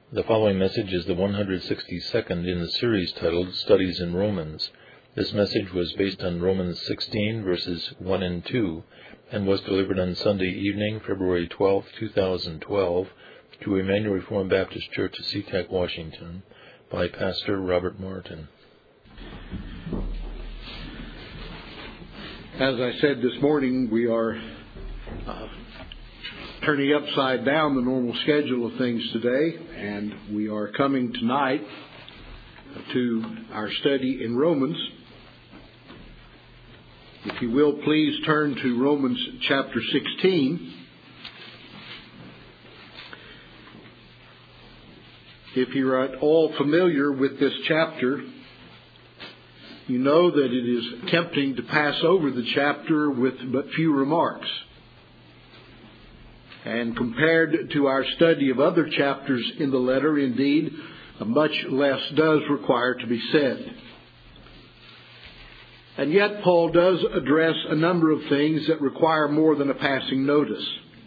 The following message is the 162nd in the series titled Studies in Romans. This message was based on Romans 16, verses 1 and 2, and was delivered on Sunday evening, February 12, 2012, to Emmanuel Reformed Baptist Church of SeaTac, Washington, by Pastor Robert Martin. As I said this morning, we are turning upside down the normal schedule of things today, and we are coming tonight to our study in Romans. If you will, please turn to Romans chapter 16. If you're at all familiar with this chapter, you know that it is tempting to pass over the chapter with but few remarks. And compared to our study of other chapters in the letter, indeed, much less does require to be said. And yet Paul does address a number of things that require more than a passing notice.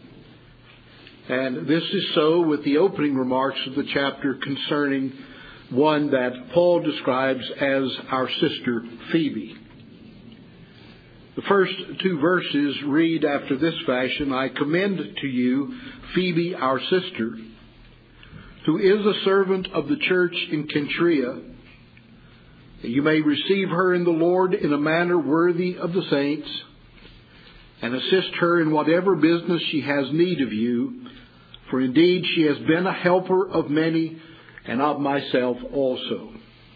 And this is so with the opening remarks of the chapter concerning one that Paul describes as our sister Phoebe. The first two verses read after this fashion: I commend to you Phoebe, our sister, who is a servant of the church in Cenchrea. You may receive her in the Lord in a manner worthy of the saints, and assist her in whatever business she has need of you, for indeed she has been a helper of many, and of myself also.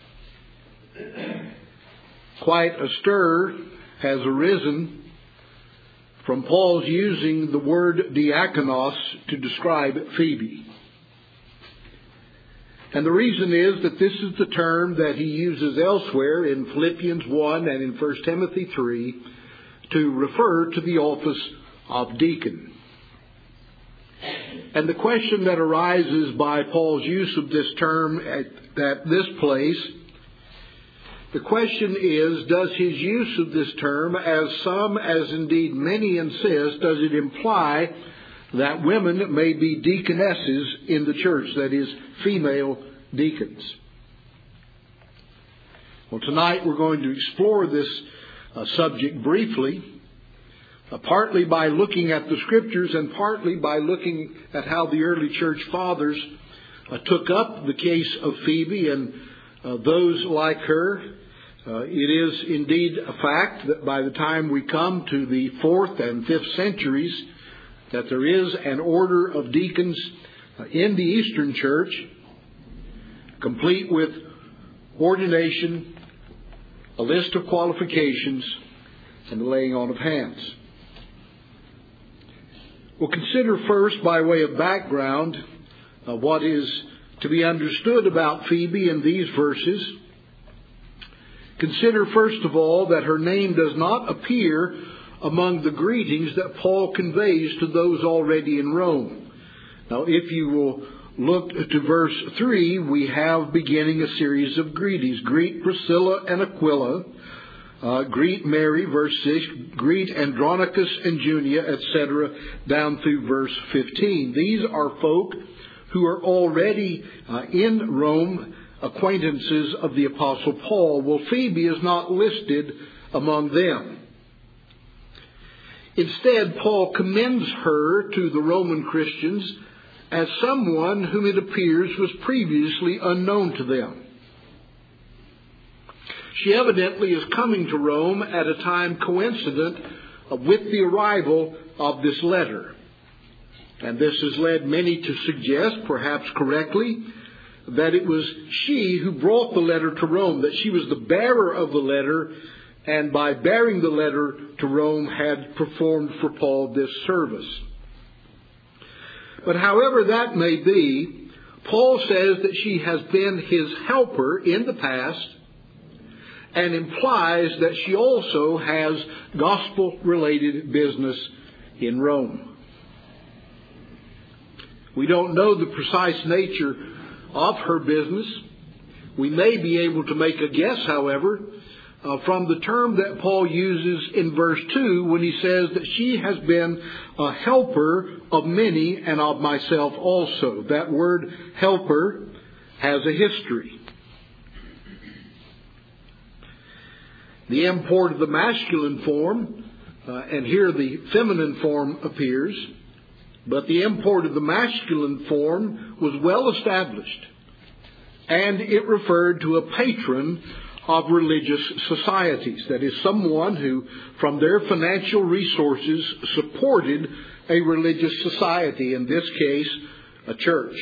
Quite a stir has arisen from Paul's using the word diakonos to describe Phoebe. And the reason is that this is the term that he uses elsewhere in Philippians 1 and in 1 Timothy 3 to refer to the office of deacon. And the question that arises by Paul's use of this term at this place, the question is, does his use of this term, as some, as indeed many insist, does it imply that women may be deaconesses in the church, that is, female deacons? Well, tonight we're going to explore this subject briefly, partly by looking at the Scriptures and partly by looking at how the early church fathers took up the case of Phoebe and those like her. It is indeed a fact that by the time we come to the 4th and 5th centuries, that there is an order of deacons in the Eastern Church, complete with ordination, a list of qualifications, and the laying on of hands. We'll consider first, by way of background, what is to be understood about Phoebe in these verses. Consider, first of all, that her name does not appear among the greetings that Paul conveys to those already in Rome. Now, if you will look to verse 3, we have beginning a series of greetings. Greet Priscilla and Aquila. Greet Mary, verse 6. Greet Andronicus and Junia, etc., down through verse 15. These are folk who are already in Rome, acquaintances of the Apostle Paul. Well, Phoebe is not listed among them. Instead, Paul commends her to the Roman Christians as someone whom it appears was previously unknown to them. She evidently is coming to Rome at a time coincident with the arrival of this letter. And this has led many to suggest, perhaps correctly, that it was she who brought the letter to Rome, that she was the bearer of the letter, and by bearing the letter to Rome had performed for Paul this service. But however that may be, Paul says that she has been his helper in the past, and implies that she also has gospel-related business in Rome. We don't know the precise nature of her business. We may be able to make a guess, however, from the term that Paul uses in verse 2 when he says that she has been a helper of many and of myself also. That word helper has a history. The import of the masculine form, and here the feminine form appears, but the import of the masculine form was well established, and it referred to a patron of religious societies. That is, someone who, from their financial resources, supported a religious society, in this case, a church.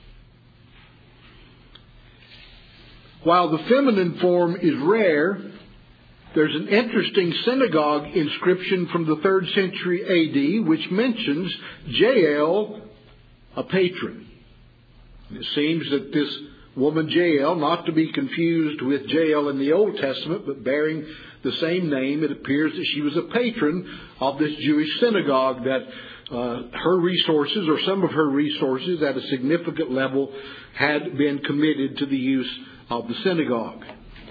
While the feminine form is rare, there's an interesting synagogue inscription from the 3rd century A.D. which mentions Jael, a patron. It seems that this woman Jael, not to be confused with Jael in the Old Testament, but bearing the same name, it appears that she was a patron of this Jewish synagogue, that her resources, or some of her resources at a significant level, had been committed to the use of the synagogue.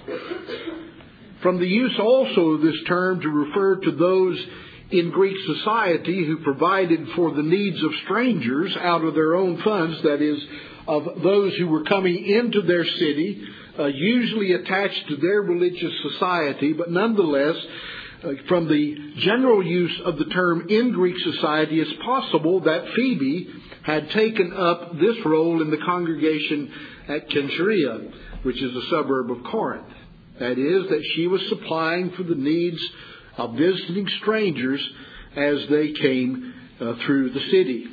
From the use also of this term to refer to those in Greek society who provided for the needs of strangers out of their own funds, that is, of those who were coming into their city, usually attached to their religious society, but nonetheless, from the general use of the term in Greek society, it's possible that Phoebe had taken up this role in the congregation at Cenchrea, which is a suburb of Corinth. That is, that she was supplying for the needs of visiting strangers as they came through the city.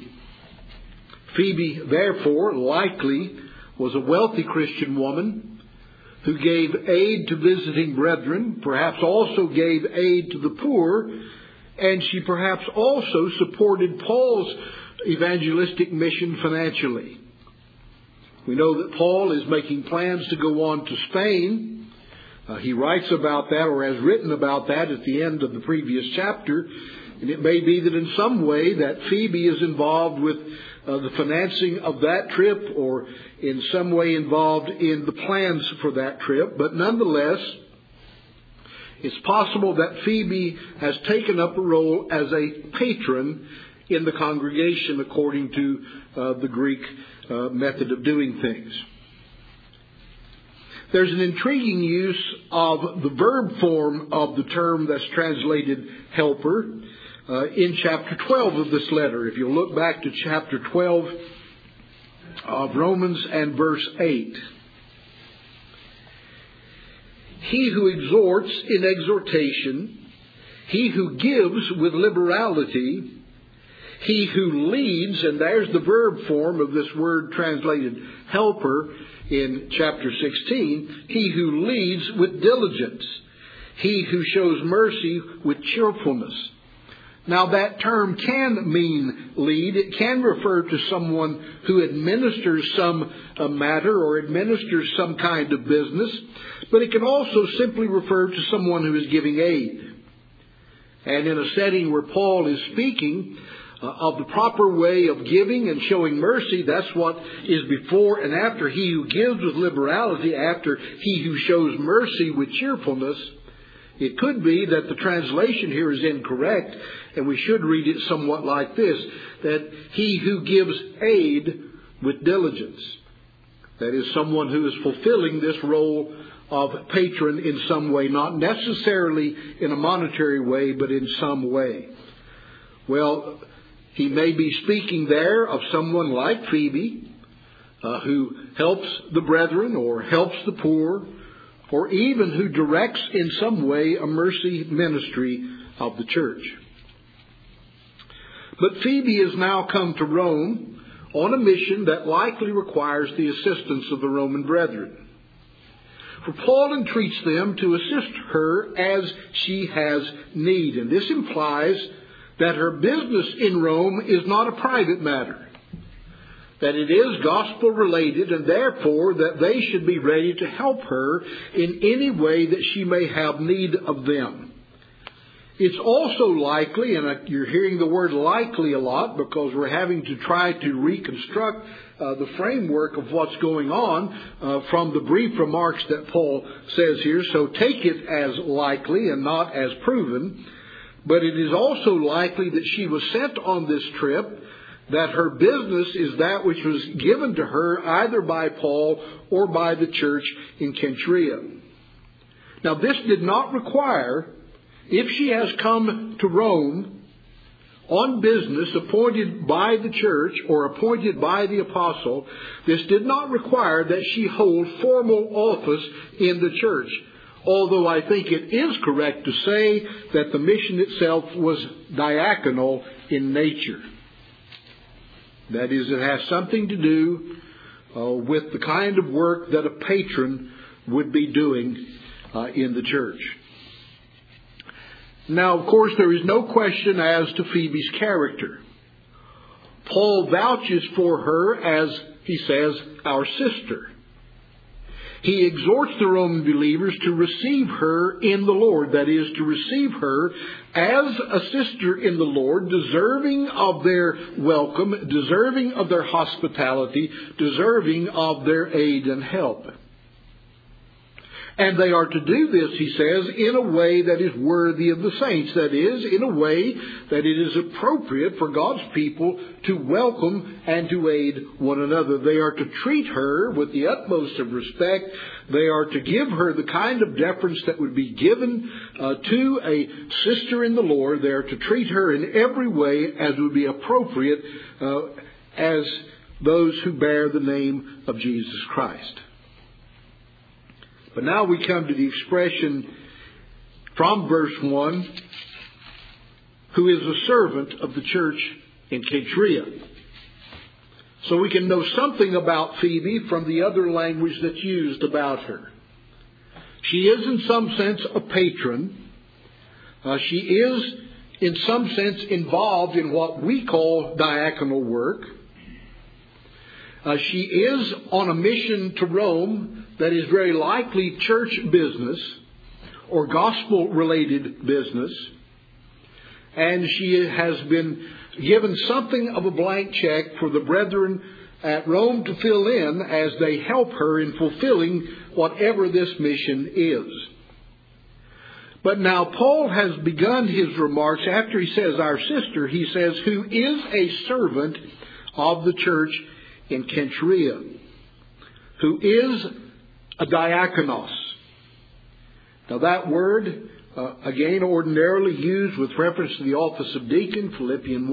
Phoebe, therefore, likely was a wealthy Christian woman who gave aid to visiting brethren, perhaps also gave aid to the poor, and she perhaps also supported Paul's evangelistic mission financially. We know that Paul is making plans to go on to Spain. He writes about that, or has written about that, at the end of the previous chapter. And it may be that in some way that Phoebe is involved with the financing of that trip, or in some way involved in the plans for that trip. But nonetheless, it's possible that Phoebe has taken up a role as a patron in the congregation according to the Greek method of doing things. There's an intriguing use of the verb form of the term that's translated helper in chapter 12 of this letter. If you look back to chapter 12 of Romans and verse 8. He who exhorts in exhortation, he who gives with liberality, he who leads, and there's the verb form of this word translated helper in chapter 16, he who leads with diligence, he who shows mercy with cheerfulness. Now that term can mean lead. It can refer to someone who administers some matter or administers some kind of business, but it can also simply refer to someone who is giving aid. And in a setting where Paul is speaking of the proper way of giving and showing mercy, that's what is before and after he who gives with liberality, after he who shows mercy with cheerfulness. It could be that the translation here is incorrect, and we should read it somewhat like this, that he who gives aid with diligence. That is, someone who is fulfilling this role of patron in some way, not necessarily in a monetary way, but in some way. Well, he may be speaking there of someone like Phoebe, who helps the brethren or helps the poor, or even who directs in some way a mercy ministry of the church. But Phoebe has now come to Rome on a mission that likely requires the assistance of the Roman brethren. For Paul entreats them to assist her as she has need. And this implies that her business in Rome is not a private matter, that it is gospel related, and therefore that they should be ready to help her in any way that she may have need of them. It's also likely, and you're hearing the word likely a lot because we're having to try to reconstruct the framework of what's going on from the brief remarks that Paul says here. So take it as likely and not as proven. But it is also likely that she was sent on this trip, that her business is that which was given to her either by Paul or by the church in Cenchrea. Now, this did not require, if she has come to Rome on business appointed by the church or appointed by the apostle, this did not require that she hold formal office in the church. Although I think it is correct to say that the mission itself was diaconal in nature. That is, it has something to do with the kind of work that a patron would be doing in the church. Now, of course, there is no question as to Phoebe's character. Paul vouches for her as, he says, our sister. He exhorts the Roman believers to receive her in the Lord, that is, to receive her as a sister in the Lord, deserving of their welcome, deserving of their hospitality, deserving of their aid and help. And they are to do this, he says, in a way that is worthy of the saints. That is, in a way that it is appropriate for God's people to welcome and to aid one another. They are to treat her with the utmost of respect. They are to give her the kind of deference that would be given to a sister in the Lord. They are to treat her in every way as would be appropriate as those who bear the name of Jesus Christ. But now we come to the expression from verse 1, who is a servant of the church in Cenchrea. So we can know something about Phoebe from the other language that's used about her. She is in some sense a patron. She is in some sense involved in what we call diaconal work. She is on a mission to Rome that is very likely church business or gospel-related business. And she has been given something of a blank check for the brethren at Rome to fill in as they help her in fulfilling whatever this mission is. But now Paul has begun his remarks after he says our sister, he says, who is a servant of the church in Cenchrea, who is a diakonos. Now that word, again, ordinarily used with reference to the office of deacon, Philippians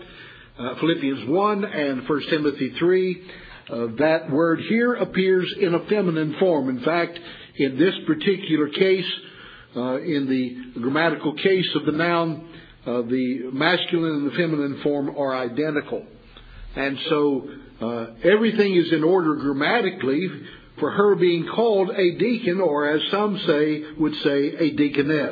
1 and 1 Timothy 3. That word here appears in a feminine form. In fact, in this particular case, in the grammatical case of the noun, the masculine and the feminine form are identical. And so everything is in order grammatically for her being called a deacon, or as some would say, a deaconess.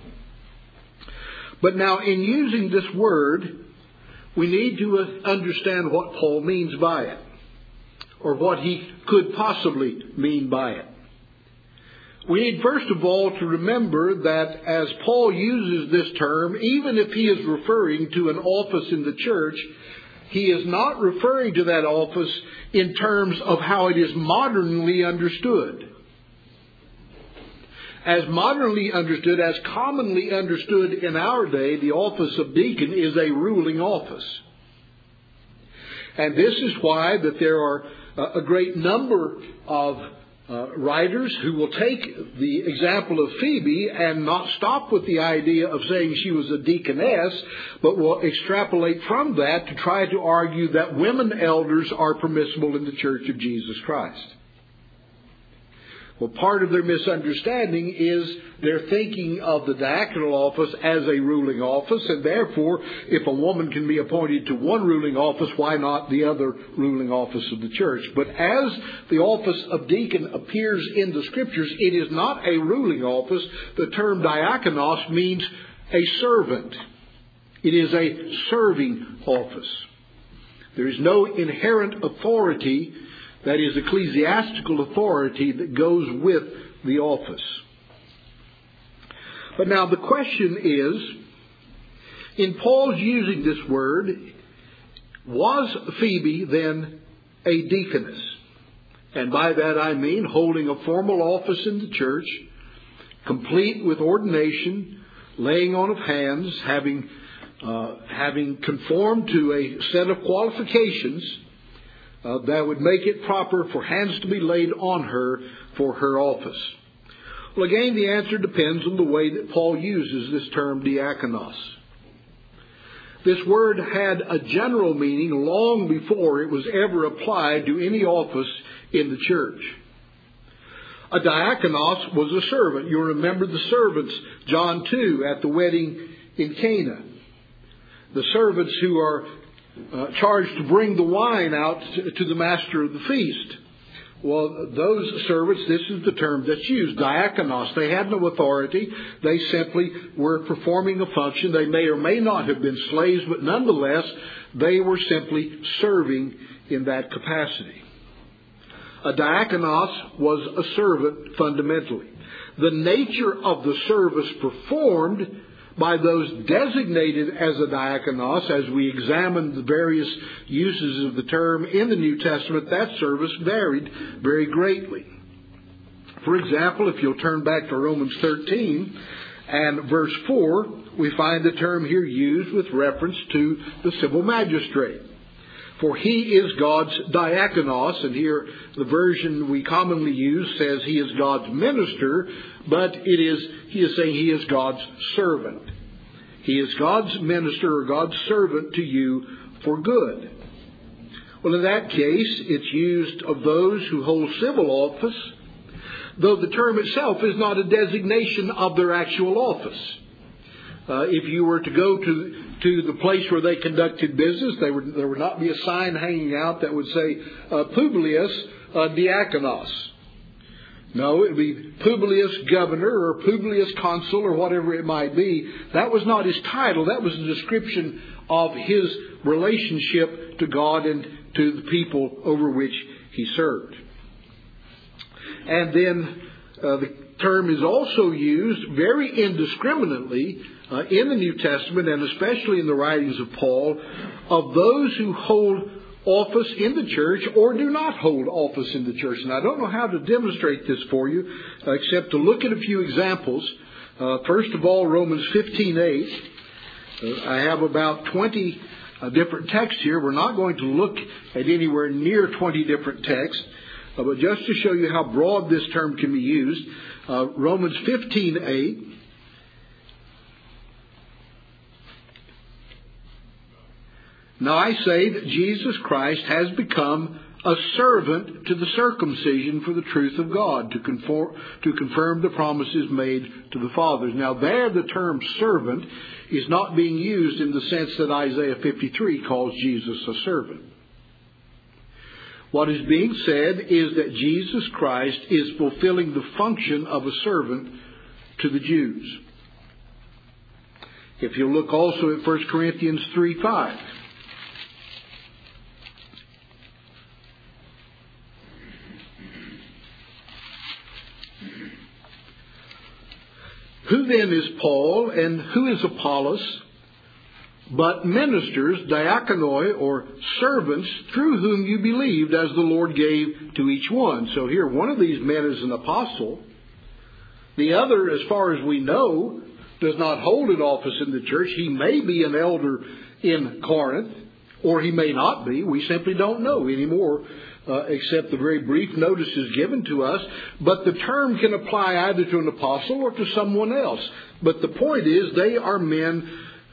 But now in using this word, we need to understand what Paul means by it, or what he could possibly mean by it. We need first of all to remember that as Paul uses this term, even if he is referring to an office in the church, he is not referring to that office in terms of how it is modernly understood. As modernly understood, as commonly understood in our day, the office of deacon is a ruling office. And this is why that there are a great number of writers who will take the example of Phoebe and not stop with the idea of saying she was a deaconess, but will extrapolate from that to try to argue that women elders are permissible in the Church of Jesus Christ. Well, part of their misunderstanding is their thinking of the diaconal office as a ruling office, and therefore, if a woman can be appointed to one ruling office, why not the other ruling office of the church? But as the office of deacon appears in the Scriptures, it is not a ruling office. The term diakonos means a servant. It is a serving office. There is no inherent authority, that is ecclesiastical authority, that goes with the office. But now the question is, in Paul's using this word, was Phoebe then a deaconess? And by that I mean holding a formal office in the church, complete with ordination, laying on of hands, having conformed to a set of qualifications that would make it proper for hands to be laid on her for her office. Well, again, the answer depends on the way that Paul uses this term diakonos. This word had a general meaning long before it was ever applied to any office in the church. A diakonos was a servant. You remember the servants, John 2, at the wedding in Cana. The servants who are charged to bring the wine out to the master of the feast. Well, those servants, this is the term that's used, diakonos. They had no authority. They simply were performing a function. They may or may not have been slaves, but nonetheless, they were simply serving in that capacity. A diakonos was a servant fundamentally. The nature of the service performed by those designated as a diakonos, as we examine the various uses of the term in the New Testament, that service varied very greatly. For example, if you'll turn back to Romans 13 and verse 4, we find the term here used with reference to the civil magistrate. For he is God's diakonos, and here the version we commonly use says he is God's minister, but he is saying he is God's servant. He is God's minister or God's servant to you for good. Well, in that case, it's used of those who hold civil office, though the term itself is not a designation of their actual office. If you were to go to the place where they conducted business, there would not be a sign hanging out that would say Publius Diakonos. No, it would be Publius Governor or Publius Consul or whatever it might be. That was not his title. That was a description of his relationship to God and to the people over which he served. And then the term is also used very indiscriminately in the New Testament, and especially in the writings of Paul, of those who hold office in the church or do not hold office in the church. And I don't know how to demonstrate this for you, except to look at a few examples. First of all, Romans 15:8. I have about 20 different texts here. We're not going to look at anywhere near 20 different texts, but just to show you how broad this term can be used, Romans 15:8. Now I say that Jesus Christ has become a servant to the circumcision for the truth of God, to confirm the promises made to the fathers. Now there the term servant is not being used in the sense that Isaiah 53 calls Jesus a servant. What is being said is that Jesus Christ is fulfilling the function of a servant to the Jews. If you look also at 1 Corinthians 3:5. Who then is Paul and who is Apollos, but ministers, diakonoi, or servants, through whom you believed, as the Lord gave to each one? So here, one of these men is an apostle. The other, as far as we know, does not hold an office in the church. He may be an elder in Corinth, or he may not be. We simply don't know anymore, except the very brief notice is given to us. But the term can apply either to an apostle or to someone else. But the point is, they are men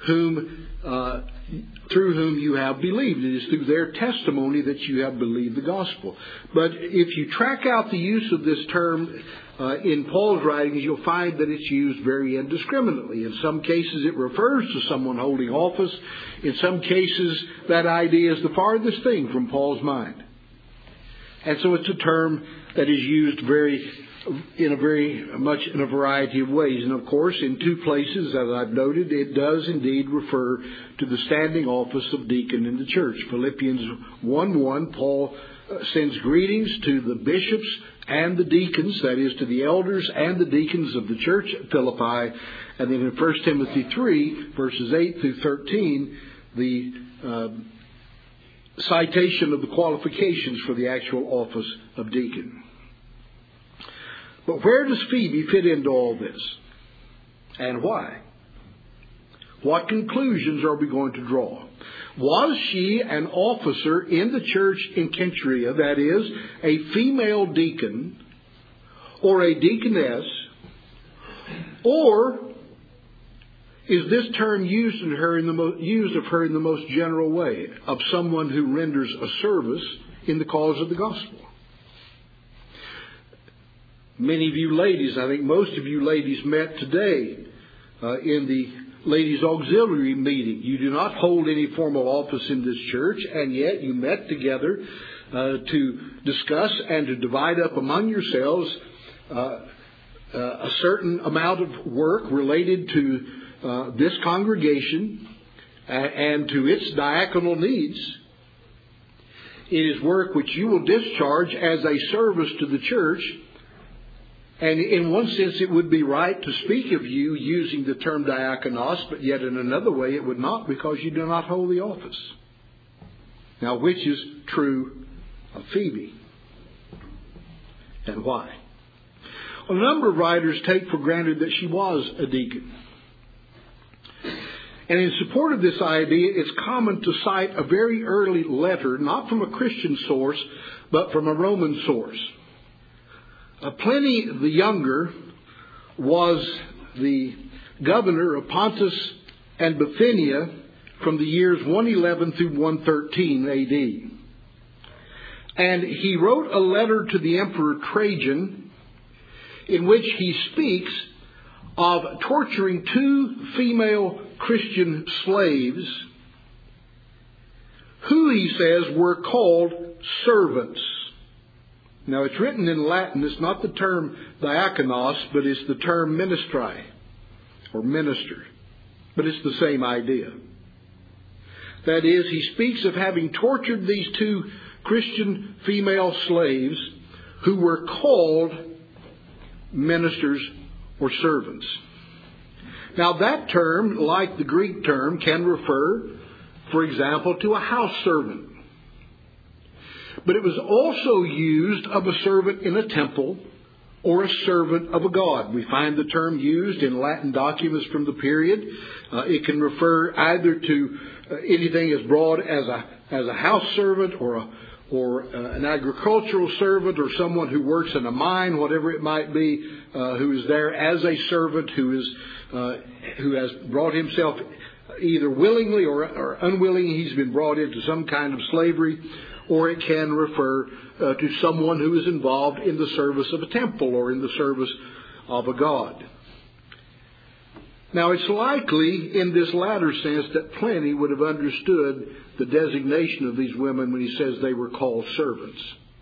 through whom you have believed. It is through their testimony that you have believed the gospel. But if you track out the use of this term in Paul's writings, you'll find that it's used very indiscriminately. In some cases, it refers to someone holding office. In some cases, that idea is the farthest thing from Paul's mind. And so it's a term that is used in a variety of ways. And of course, in two places, as I've noted, it does indeed refer to the standing office of deacon in the church. Philippians 1:1, Paul sends greetings to the bishops and the deacons, that is, to the elders and the deacons of the church at Philippi. And then in 1 Timothy 3, verses 8 through 13, the citation of the qualifications for the actual office of deacon. But where does Phoebe fit into all this? And why? What conclusions are we going to draw? Was she an officer in the church in Cenchrea, that is, a female deacon or a deaconess, or is this term used of her in the most general way, of someone who renders a service in the cause of the gospel? Many of you ladies, I think most of you ladies, met today in the ladies' auxiliary meeting. You do not hold any formal office in this church, and yet you met together to discuss and to divide up among yourselves a certain amount of work related to this congregation and to its diaconal needs. It is work which you will discharge as a service to the church. And in one sense, it would be right to speak of you using the term diakonos, but yet in another way it would not, because you do not hold the office. Now, which is true of Phoebe? And why? Well, a number of writers take for granted that she was a deacon. And in support of this idea, it's common to cite a very early letter, not from a Christian source, but from a Roman source. Pliny the Younger was the governor of Pontus and Bithynia from the years 111 through 113 A.D. And he wrote a letter to the Emperor Trajan in which he speaks of torturing two female Christian slaves who, he says, were called servants. Now, it's written in Latin. It's not the term diakonos, but it's the term ministri, or minister. But it's the same idea. That is, he speaks of having tortured these two Christian female slaves who were called ministers or servants. Now, that term, like the Greek term, can refer, for example, to a house servant. But it was also used of a servant in a temple or a servant of a god. We find the term used in Latin documents from the period. It can refer either to anything as broad as a house servant or an agricultural servant or someone who works in a mine, whatever it might be, who is there as a servant, who has brought himself either willingly or unwillingly. He's been brought into some kind of slavery. Or it can refer to someone who is involved in the service of a temple or in the service of a god. Now, it's likely in this latter sense that Pliny would have understood the designation of these women when he says they were called servants.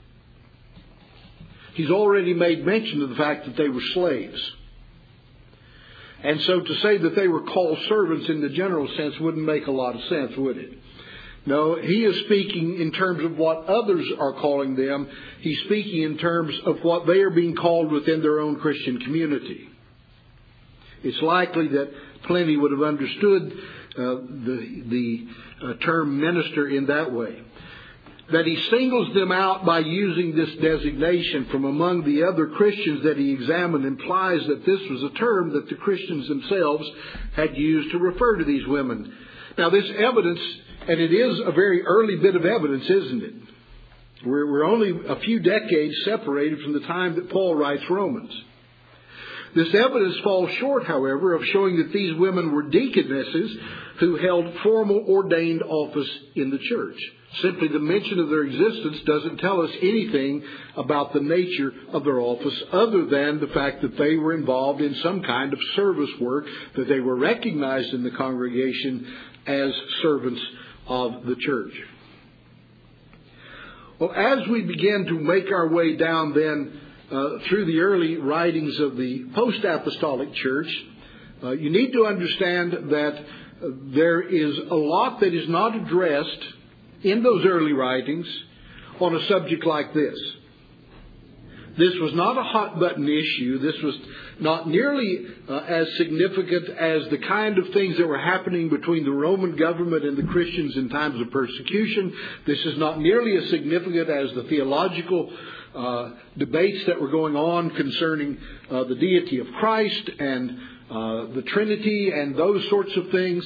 He's already made mention of the fact that they were slaves. And so to say that they were called servants in the general sense wouldn't make a lot of sense, would it? No, he is speaking in terms of what others are calling them. He's speaking in terms of what they are being called within their own Christian community. It's likely that Pliny would have understood the term minister in that way. That he singles them out by using this designation from among the other Christians that he examined implies that this was a term that the Christians themselves had used to refer to these women. Now, this evidence, and it is a very early bit of evidence, isn't it? We're only a few decades separated from the time that Paul writes Romans. This evidence falls short, however, of showing that these women were deaconesses who held formal ordained office in the church. Simply the mention of their existence doesn't tell us anything about the nature of their office other than the fact that they were involved in some kind of service work, that they were recognized in the congregation as servants of the church. Well, as we begin to make our way down then through the early writings of the post-apostolic church, you need to understand that there is a lot that is not addressed in those early writings on a subject like this. This was not a hot-button issue. This was not nearly as significant as the kind of things that were happening between the Roman government and the Christians in times of persecution. This is not nearly as significant as the theological debates that were going on concerning the deity of Christ and the Trinity and those sorts of things.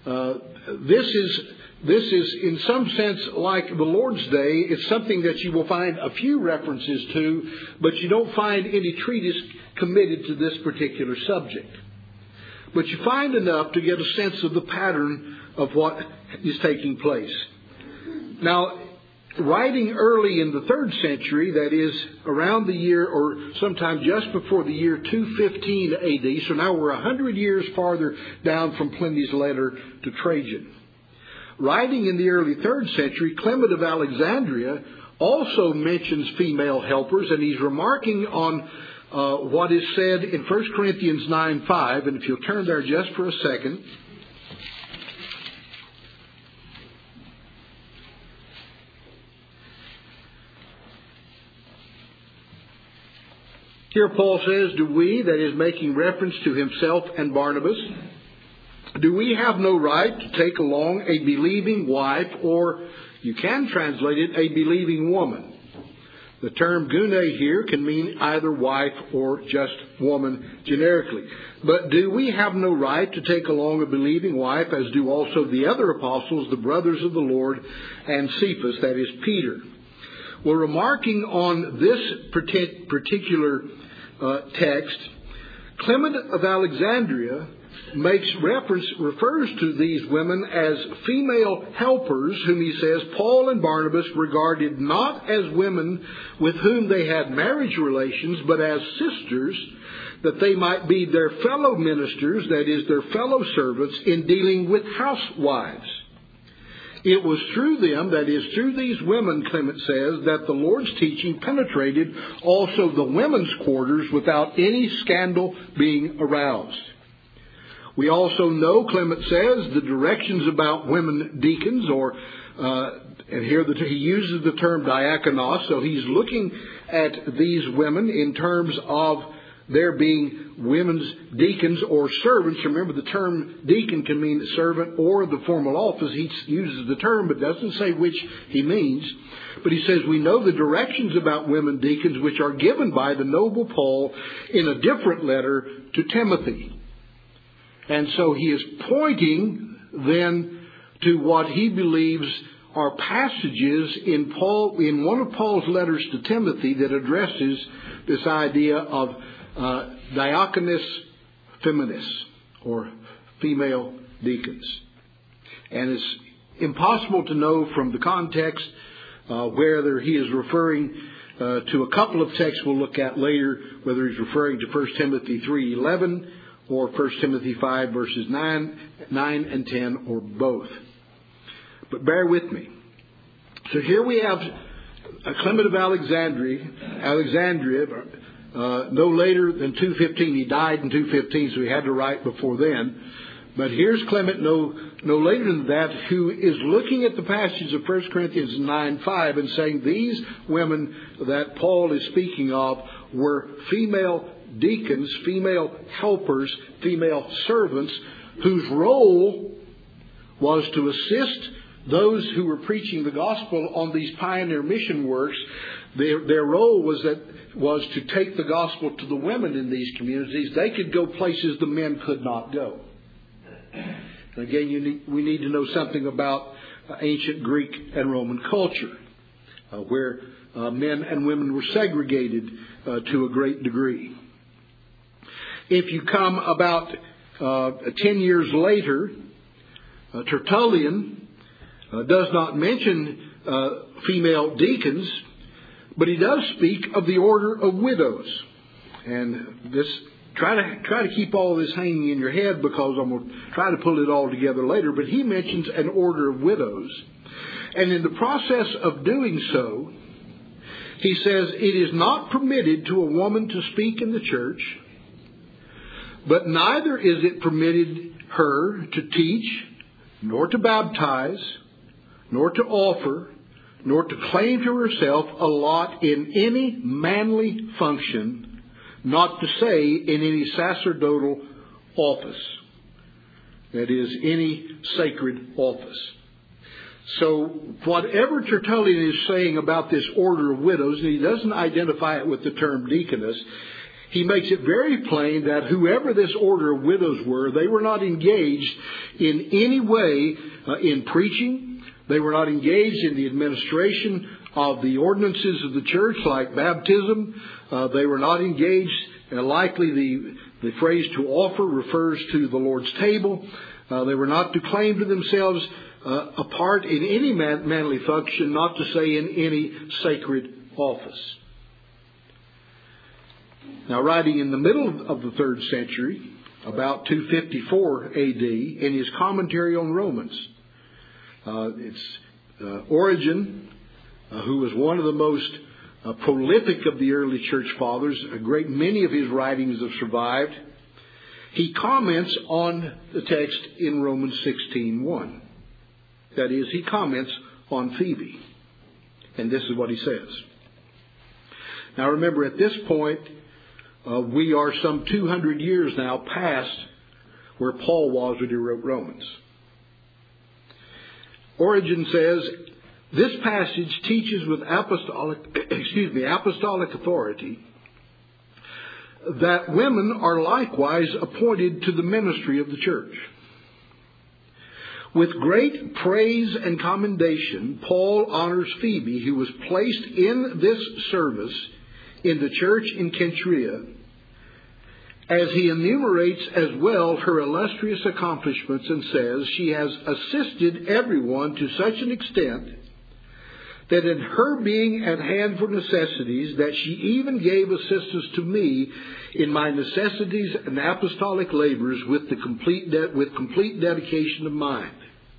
This is in some sense like the Lord's Day. It's something that you will find a few references to, but you don't find any treatise committed to this particular subject. But you find enough to get a sense of the pattern of what is taking place. Now, writing early in the 3rd century, that is around the year or sometime just before the year 215 AD, so now we're 100 years farther down from Pliny's letter to Trajan. Writing in the early 3rd century, Clement of Alexandria also mentions female helpers, and he's remarking on what is said in 1 Corinthians 9:5, and if you'll turn there just for a second. Here Paul says, do we, that is making reference to himself and Barnabas, do we have no right to take along a believing wife, or you can translate it, a believing woman? The term gune here can mean either wife or just woman generically. But do we have no right to take along a believing wife, as do also the other apostles, the brothers of the Lord, and Cephas, that is Peter? Well, remarking on this particular text, Clement of Alexandria refers to these women as female helpers, whom he says Paul and Barnabas regarded not as women with whom they had marriage relations, but as sisters, that they might be their fellow ministers, that is, their fellow servants, in dealing with housewives. It was through them, that is, through these women, Clement says, that the Lord's teaching penetrated also the women's quarters without any scandal being aroused. We also know, Clement says, the directions about women deacons, and here he uses the term diakonos, so he's looking at these women in terms of there being women's deacons or servants. Remember, the term deacon can mean servant or the formal office. He uses the term, but doesn't say which he means. But he says, we know the directions about women deacons, which are given by the noble Paul in a different letter to Timothy. And so he is pointing then to what he believes are passages in one of Paul's letters to Timothy that addresses this idea of diakonos feminis, or female deacons. And it's impossible to know from the context whether he is referring to a couple of texts we'll look at later, whether he's referring to 1 Timothy 3:11 or 1 Timothy 5 verses 9 and 10, or both. But bear with me. So here we have Clement of Alexandria, no later than 215. He died in 215, so he had to write before then. But here's Clement, no later than that, who is looking at the passage of 1 Corinthians 9:5 and saying these women that Paul is speaking of were female deacons, female helpers, female servants, whose role was to assist those who were preaching the gospel on these pioneer mission works. Their role was to take the gospel to the women in these communities. They could go places the men could not go. And again, we need to know something about ancient Greek and Roman culture, where men and women were segregated to a great degree. If you come about 10 years later, Tertullian does not mention female deacons, but he does speak of the order of widows. And this, try to keep all of this hanging in your head, because I'm going to try to pull it all together later. But he mentions an order of widows. And in the process of doing so, He says, "It is not permitted to a woman to speak in the church, but neither is it permitted her to teach, nor to baptize, nor to offer, nor to claim to herself a lot in any manly function, not to say in any sacerdotal office." That is, any sacred office. So whatever Tertullian is saying about this order of widows, and he doesn't identify it with the term deaconess, he makes it very plain that whoever this order of widows were, they were not engaged in any way in preaching. They were not engaged in the administration of the ordinances of the church, like baptism. They were not engaged, likely the phrase "to offer" refers to the Lord's table. They were not to claim to themselves a part in any manly function, not to say in any sacred office. Now, writing in the middle of the 3rd century, about 254 A.D., in his commentary on Romans, it's Origen, who was one of the most prolific of the early church fathers. A great many of his writings have survived. He comments on the text in Romans 16:1. That is, he comments on Phoebe. And this is what he says. Now remember, at this point, we are some 200 years now past where Paul was when he wrote Romans. Origen says, "This passage teaches with apostolic authority that women are likewise appointed to the ministry of the church. With great praise and commendation, Paul honors Phoebe, who was placed in this service in the church in Cenchrea, as he enumerates as well her illustrious accomplishments and says, she has assisted everyone to such an extent that in her being at hand for necessities, that she even gave assistance to me in my necessities and apostolic labors with complete dedication of mind."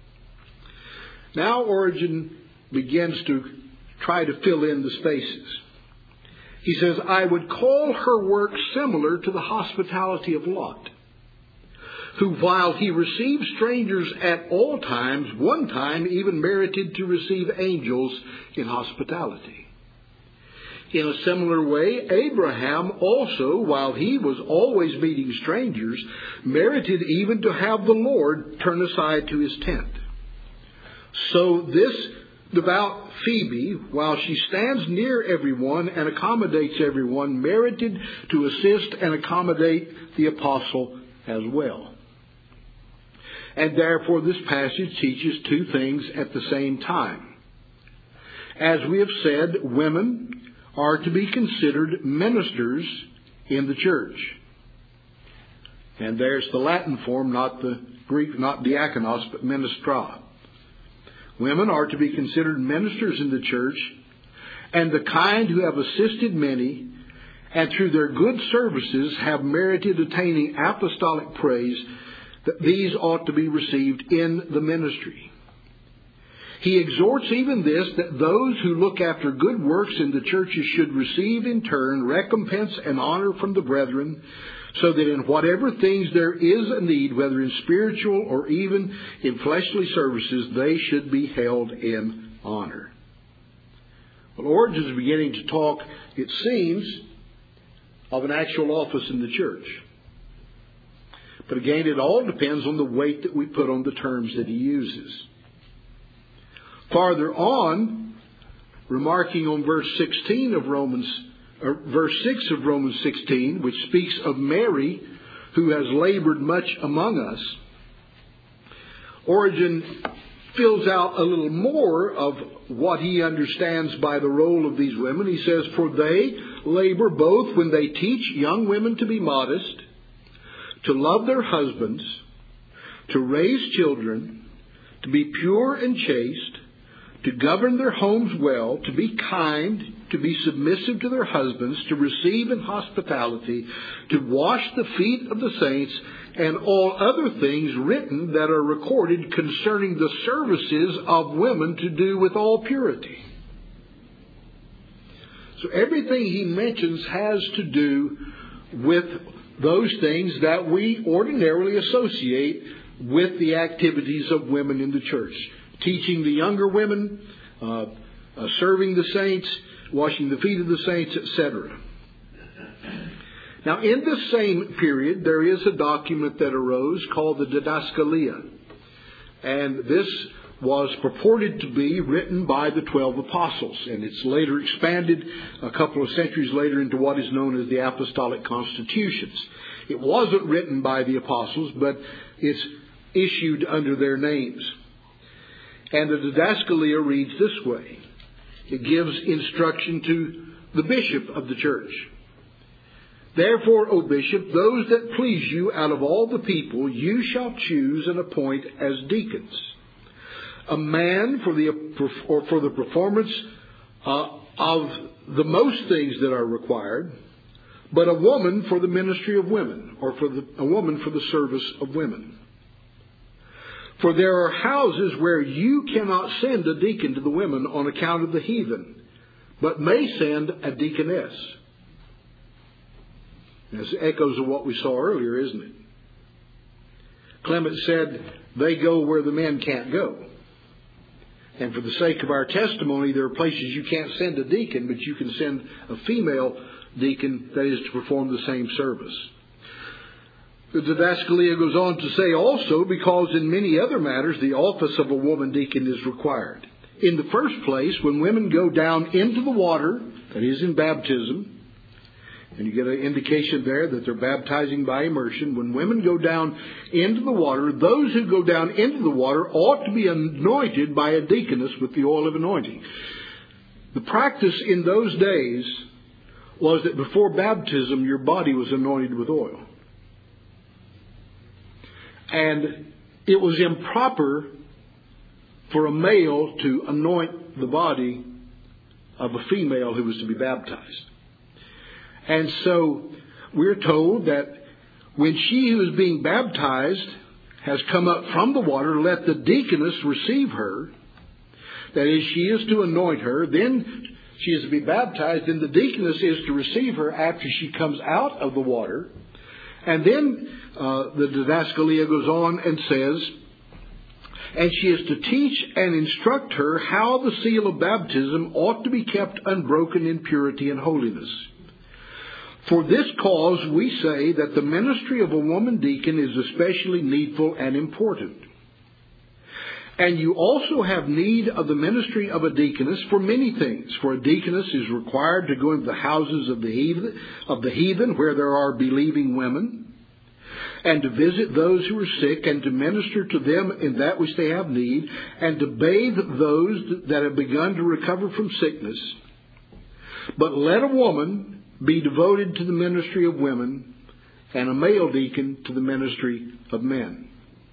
Now Origen begins to try to fill in the spaces. He says, "I would call her work similar to the hospitality of Lot, who, while he received strangers at all times, one time even merited to receive angels in hospitality. In a similar way, Abraham also, while he was always meeting strangers, merited even to have the Lord turn aside to his tent. So this devout Phoebe, while she stands near everyone and accommodates everyone, merited to assist and accommodate the apostle as well." And therefore this passage teaches two things at the same time. As we have said, women are to be considered ministers in the church. And there's the Latin form, not the Greek, not diakonos, but ministra. Women are to be considered ministers in the church, and the kind who have assisted many, and through their good services have merited attaining apostolic praise, that these ought to be received in the ministry. He exhorts even this, that those who look after good works in the churches should receive in turn recompense and honor from the brethren, so that in whatever things there is a need, whether in spiritual or even in fleshly services, they should be held in honor. Well, Origen is beginning to talk, it seems, of an actual office in the church. But again, it all depends on the weight that we put on the terms that he uses. Farther on, remarking on verse 16 of verse 6 of Romans 16, which speaks of Mary, who has labored much among us, Origen fills out a little more of what he understands by the role of these women. He says, "For they labor both when they teach young women to be modest, to love their husbands, to raise children, to be pure and chaste, to govern their homes well, to be kind, to be submissive to their husbands, to receive in hospitality, to wash the feet of the saints, and all other things written that are recorded concerning the services of women to do with all purity." So everything he mentions has to do with those things that we ordinarily associate with the activities of women in the church. Teaching the younger women, serving the saints, washing the feet of the saints, etc. Now, in this same period, there is a document that arose called the Didaskalia. And this was purported to be written by the 12 apostles. And it's later expanded a couple of centuries later into what is known as the Apostolic Constitutions. It wasn't written by the apostles, but it's issued under their names. And the Didaskalia reads this way. It gives instruction to the bishop of the church. Therefore, O bishop, those that please you out of all the people, you shall choose and appoint as deacons. A man for the performance of the most things that are required, but a woman for the ministry of women, or a woman for the service of women. For there are houses where you cannot send a deacon to the women on account of the heathen, but may send a deaconess. That's echoes of what we saw earlier, isn't it? Clement said, they go where the men can't go. And for the sake of our testimony, there are places you can't send a deacon, but you can send a female deacon, that is, to perform the same service. The Didaskalia goes on to say also, because in many other matters, the office of a woman deacon is required. In the first place, when women go down into the water, that is in baptism, and you get an indication there that they're baptizing by immersion. When women go down into the water, those who go down into the water ought to be anointed by a deaconess with the oil of anointing. The practice in those days was that before baptism, your body was anointed with oil. And it was improper for a male to anoint the body of a female who was to be baptized. And so we're told that when she who is being baptized has come up from the water, let the deaconess receive her. That is, she is to anoint her. Then she is to be baptized. Then the deaconess is to receive her after she comes out of the water. And then the Didaskalia goes on and says, and she is to teach and instruct her how the seal of baptism ought to be kept unbroken in purity and holiness. For this cause we say that the ministry of a woman deacon is especially needful and important. And you also have need of the ministry of a deaconess for many things. For a deaconess is required to go into the houses of the heathen where there are believing women, and to visit those who are sick, and to minister to them in that which they have need, and to bathe those that have begun to recover from sickness. But let a woman be devoted to the ministry of women, and a male deacon to the ministry of men.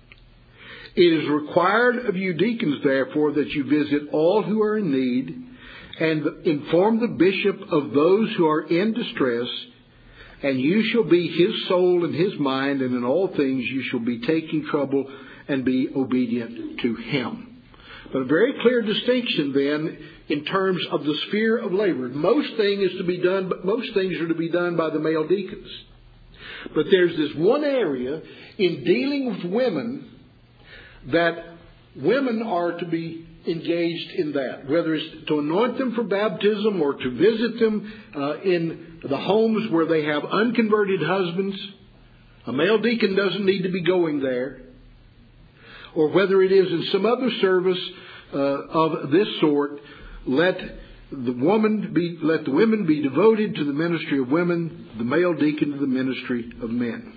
It is required of you deacons, therefore, that you visit all who are in need, and inform the bishop of those who are in distress, and you shall be his soul and his mind, and in all things you shall be taking trouble and be obedient to him. But a very clear distinction then in terms of the sphere of labor. Most things are to be done by the male deacons. But there's this one area in dealing with women that women are to be engaged in that, whether it's to anoint them for baptism or to visit them in the homes where they have unconverted husbands. A male deacon doesn't need to be going there. Or whether it is in some other service of this sort, let the women be devoted to the ministry of women, the male deacon to the ministry of men.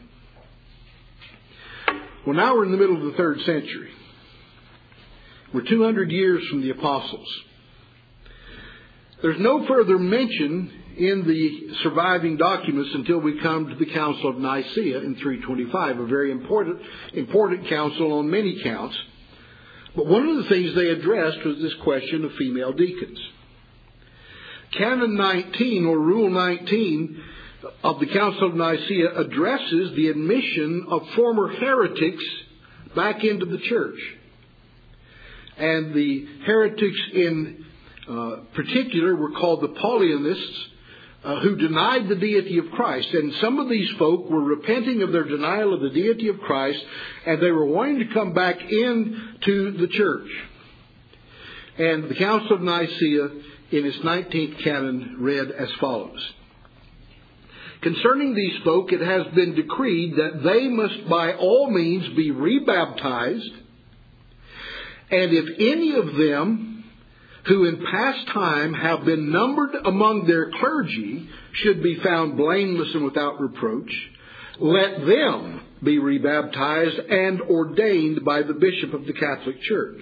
Well, now we're in the middle of the 3rd century. We're 200 years from the apostles. There's no further mention in the surviving documents until we come to the Council of Nicaea in 325, a very important council on many counts. But one of the things they addressed was this question of female deacons. Canon 19, or Rule 19 of the Council of Nicaea, addresses the admission of former heretics back into the church. And the heretics in particular were called the Paulianists, who denied the deity of Christ. And some of these folk were repenting of their denial of the deity of Christ, and they were wanting to come back into the church. And the Council of Nicaea, in its 19th canon, read as follows. Concerning these folk, it has been decreed that they must by all means be rebaptized, and if any of them who in past time have been numbered among their clergy should be found blameless and without reproach, let them be rebaptized and ordained by the bishop of the Catholic Church.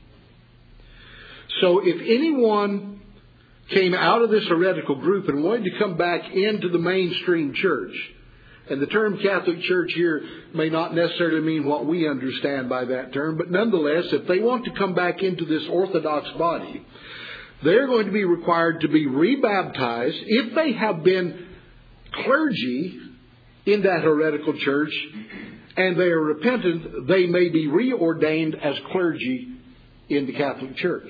So if anyone came out of this heretical group and wanted to come back into the mainstream church, and the term Catholic Church here may not necessarily mean what we understand by that term, but nonetheless, if they want to come back into this Orthodox body, they're going to be required to be rebaptized. If they have been clergy in that heretical church and they are repentant, they may be reordained as clergy in the Catholic Church.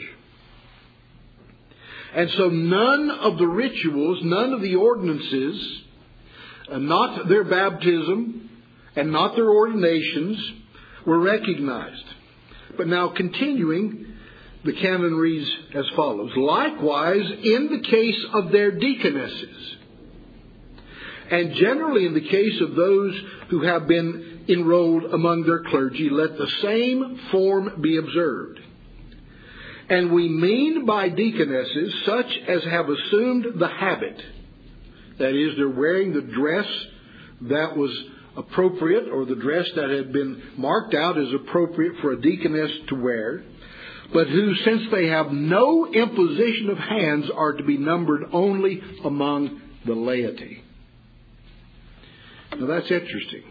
And so none of the rituals, none of the ordinances, not their baptism and not their ordinations were recognized. But now continuing, the canon reads as follows. Likewise, in the case of their deaconesses, and generally in the case of those who have been enrolled among their clergy, let the same form be observed. And we mean by deaconesses such as have assumed the habit. That is, they're wearing the dress that was appropriate, or the dress that had been marked out as appropriate for a deaconess to wear, but who, since they have no imposition of hands, are to be numbered only among the laity. Now that's interesting.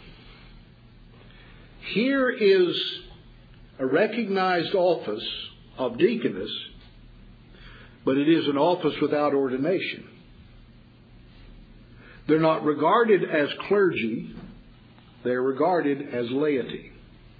Here is a recognized office of deaconess, but it is an office without ordination. They're not regarded as clergy, they're regarded as laity.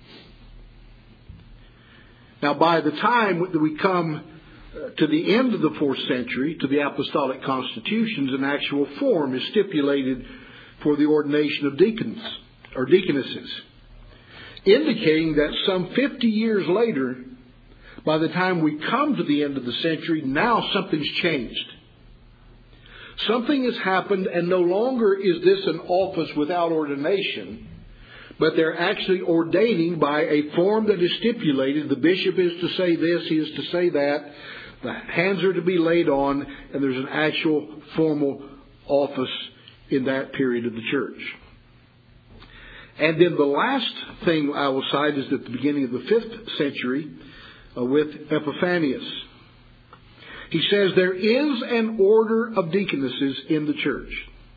Now, by the time that we come to the end of the 4th century, to the Apostolic Constitutions, an actual form is stipulated for the ordination of deacons or deaconesses, indicating that some 50 years later, by the time we come to the end of the century, now something's changed. Something has happened, and no longer is this an office without ordination, but they're actually ordaining by a form that is stipulated. The bishop is to say this, he is to say that. The hands are to be laid on, and there's an actual formal office in that period of the church. And then the last thing I will cite is at the beginning of the 5th century with Epiphanius. He says there is an order of deaconesses in the church,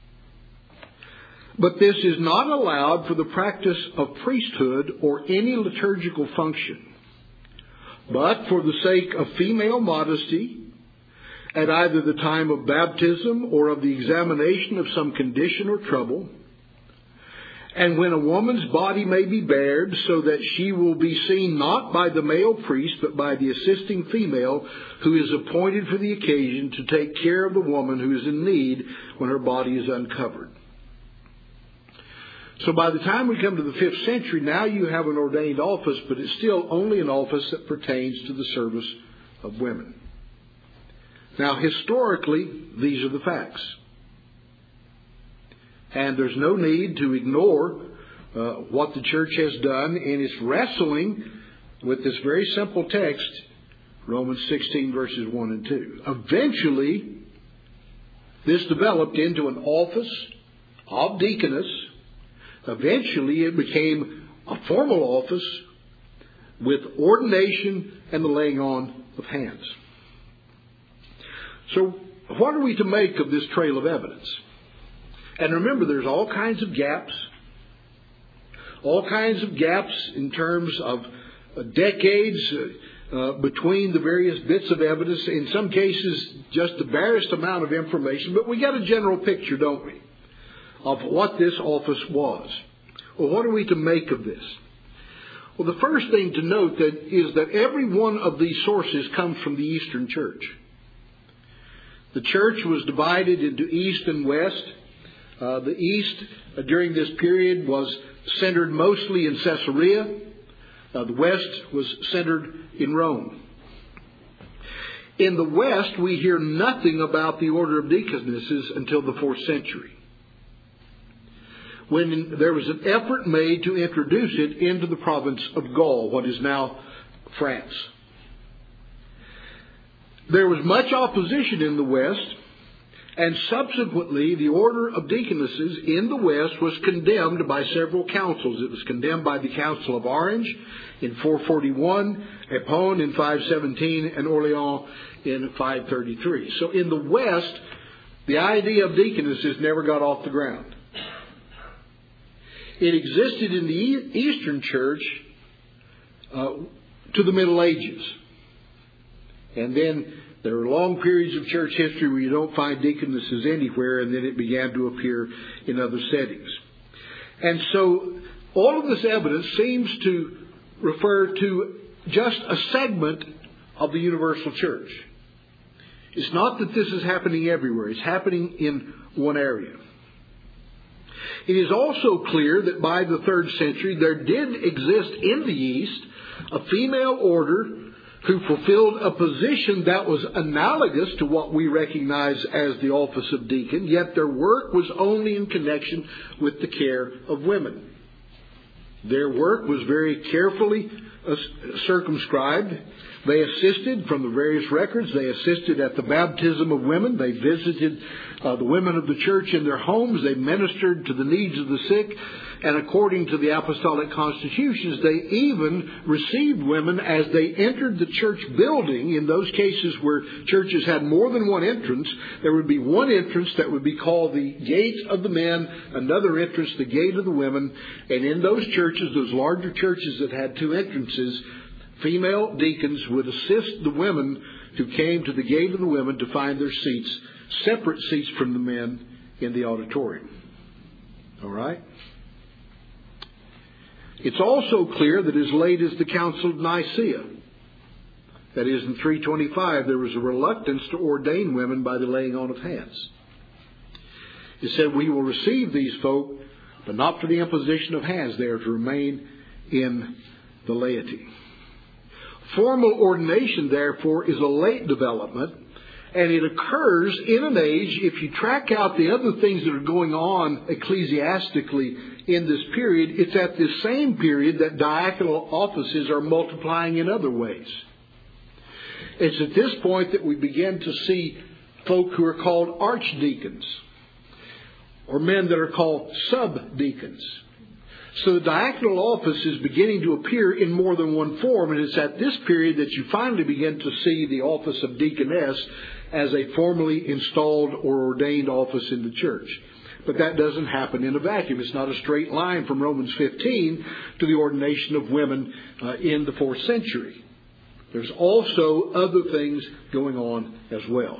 but this is not allowed for the practice of priesthood or any liturgical function, but for the sake of female modesty at either the time of baptism or of the examination of some condition or trouble, and when a woman's body may be bared, so that she will be seen not by the male priest, but by the assisting female who is appointed for the occasion to take care of the woman who is in need when her body is uncovered. So by the time we come to the 5th century, now you have an ordained office, but it's still only an office that pertains to the service of women. Now, historically, these are the facts. And there's no need to ignore what the church has done in its wrestling with this very simple text, Romans 16, verses 1 and 2. Eventually, this developed into an office of deaconess. Eventually, it became a formal office with ordination and the laying on of hands. So, what are we to make of this trail of evidence? And remember, there's all kinds of gaps. All kinds of gaps in terms of decades between the various bits of evidence. In some cases, just the barest amount of information. But we get a general picture, don't we, of what this office was. Well, what are we to make of this? Well, the first thing to note is that every one of these sources comes from the Eastern Church. The church was divided into east and west. The east during this period was centered mostly in Caesarea. The west was centered in Rome. In the west, we hear nothing about the order of deaconesses until the 4th century, when there was an effort made to introduce it into the province of Gaul, what is now France. There was much opposition in the west, and subsequently the order of deaconesses in the west was condemned by several councils. It was condemned by the Council of Orange in 441, Epaune in 517, and Orleans in 533. So in the west, the idea of deaconesses never got off the ground. It existed in the Eastern Church to the Middle Ages. And then there were long periods of church history where you don't find deaconesses anywhere, and then it began to appear in other settings. And so all of this evidence seems to refer to just a segment of the universal church. It's not that this is happening everywhere. It's happening in one area. It is also clear that by the 3rd century there did exist in the East a female order who fulfilled a position that was analogous to what we recognize as the office of deacon, yet their work was only in connection with the care of women. Their work was very carefully circumscribed. They assisted from the various records. They assisted at the baptism of women. They visited the women of the church in their homes. They ministered to the needs of the sick. And according to the apostolic constitutions, they even received women as they entered the church building. In those cases where churches had more than one entrance, there would be one entrance that would be called the gate of the men, another entrance, the gate of the women. And in those churches, those larger churches that had two entrances, female deacons would assist the women who came to the gate of the women to find their seats, separate seats from the men in the auditorium. All right? It's also clear that as late as the Council of Nicaea, that is in 325, there was a reluctance to ordain women by the laying on of hands. It said, we will receive these folk, but not for the imposition of hands. They are to remain in the laity. Formal ordination, therefore, is a late development, and it occurs in an age, if you track out the other things that are going on ecclesiastically in this period, it's at this same period that diaconal offices are multiplying in other ways. It's at this point that we begin to see folk who are called archdeacons, or men that are called subdeacons. So the diaconal office is beginning to appear in more than one form, and it's at this period that you finally begin to see the office of deaconess as a formally installed or ordained office in the church. But that doesn't happen in a vacuum. It's not a straight line from Romans 15 to the ordination of women in the 4th century. There's also other things going on as well.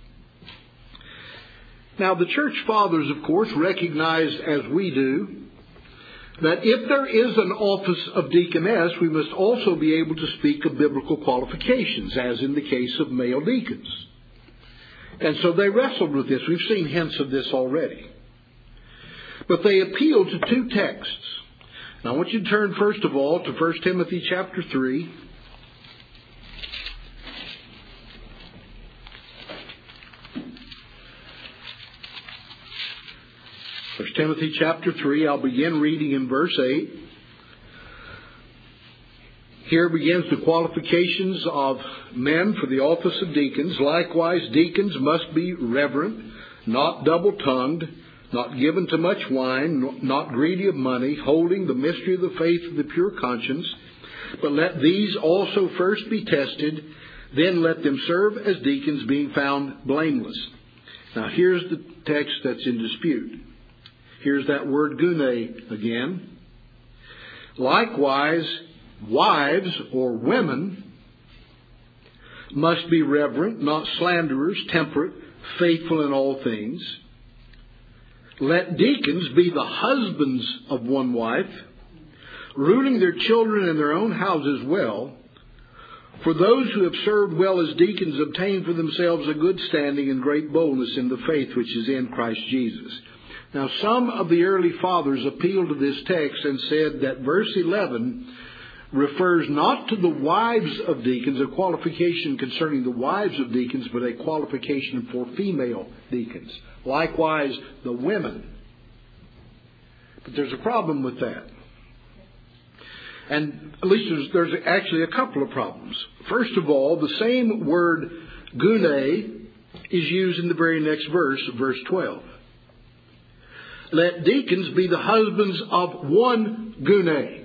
Now, the church fathers, of course, recognized, as we do, that if there is an office of deaconess, we must also be able to speak of biblical qualifications, as in the case of male deacons. And so they wrestled with this. We've seen hints of this already. But they appealed to two texts. Now I want you to turn first of all to 1 Timothy chapter 3. First Timothy chapter 3, I'll begin reading in verse 8. Here begins the qualifications of men for the office of deacons. Likewise, deacons must be reverent, not double-tongued, not given to much wine, not greedy of money, holding the mystery of the faith of the pure conscience. But let these also first be tested, then let them serve as deacons, being found blameless. Now here's the text that's in dispute. Here's that word gune again. Likewise, wives or women must be reverent, not slanderers, temperate, faithful in all things. Let deacons be the husbands of one wife, ruling their children in their own houses well. For those who have served well as deacons obtain for themselves a good standing and great boldness in the faith which is in Christ Jesus. Now, some of the early fathers appealed to this text and said that verse 11 refers not to the wives of deacons, a qualification concerning the wives of deacons, but a qualification for female deacons. Likewise, the women. But there's a problem with that. And at least there's actually a couple of problems. First of all, the same word gune is used in the very next verse, verse 12. Let deacons be the husbands of one gune.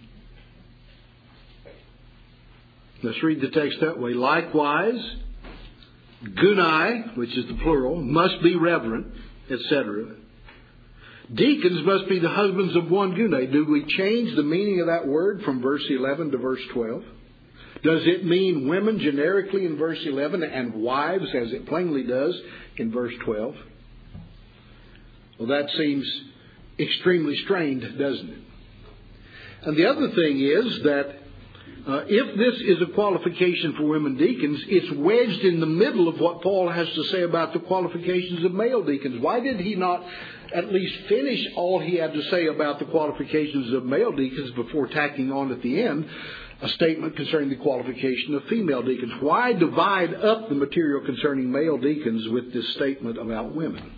Let's read the text that way. Likewise, gunai, which is the plural, must be reverent, etc. Deacons must be the husbands of one gune. Do we change the meaning of that word from verse 11 to verse 12? Does it mean women generically in verse 11 and wives, as it plainly does in verse 12? Well, that seems extremely strained, doesn't it? And the other thing is that if this is a qualification for women deacons, it's wedged in the middle of what Paul has to say about the qualifications of male deacons. Why did he not at least finish all he had to say about the qualifications of male deacons before tacking on at the end a statement concerning the qualification of female deacons? Why divide up the material concerning male deacons with this statement about women?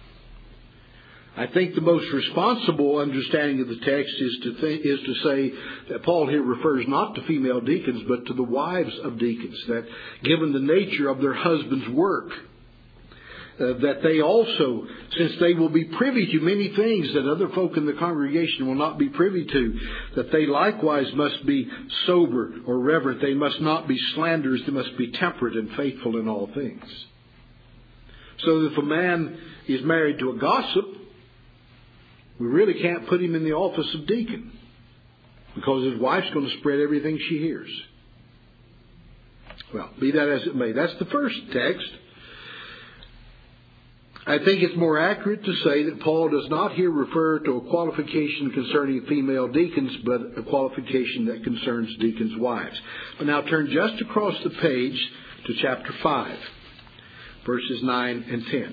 I think the most responsible understanding of the text is to say that Paul here refers not to female deacons, but to the wives of deacons, that given the nature of their husband's work, that they also, since they will be privy to many things that other folk in the congregation will not be privy to, that they likewise must be sober or reverent. They must not be slanderers. They must be temperate and faithful in all things. So if a man is married to a gossip, we really can't put him in the office of deacon, because his wife's going to spread everything she hears. Well, be that as it may, that's the first text. I think it's more accurate to say that Paul does not here refer to a qualification concerning female deacons, but a qualification that concerns deacons' wives. But now turn just across the page to chapter 5, verses 9 and 10.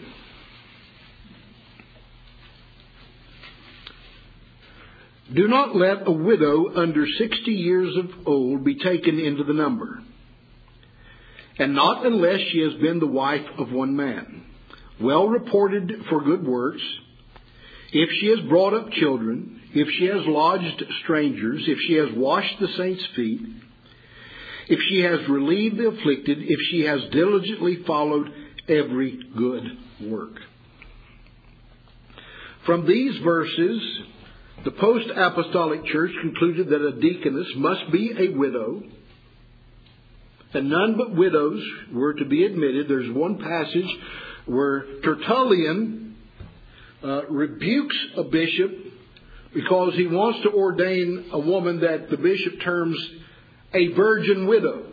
Do not let a widow under 60 years of old be taken into the number, and not unless she has been the wife of one man, well reported for good works, if she has brought up children, if she has lodged strangers, if she has washed the saints' feet, if she has relieved the afflicted, if she has diligently followed every good work. From these verses, the post-apostolic church concluded that a deaconess must be a widow, and none but widows were to be admitted. There's one passage where Tertullian rebukes a bishop because he wants to ordain a woman that the bishop terms a virgin widow.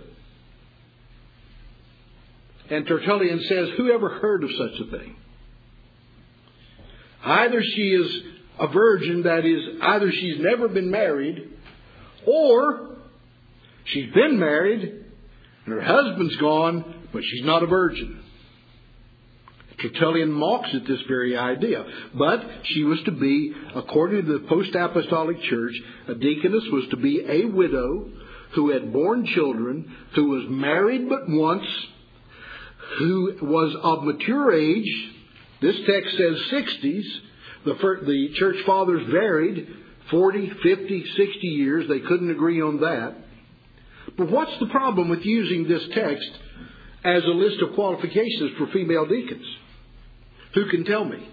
And Tertullian says, who ever heard of such a thing? Either she is a virgin, that is, either she's never been married, or she's been married and her husband's gone, but she's not a virgin. Tertullian mocks at this very idea. But she was to be, according to the post-apostolic church, a deaconess was to be a widow who had borne children, who was married but once, who was of mature age. This text says 60s. The church fathers varied 40, 50, 60 years. They couldn't agree on that. But what's the problem with using this text as a list of qualifications for female deacons? Who can tell me?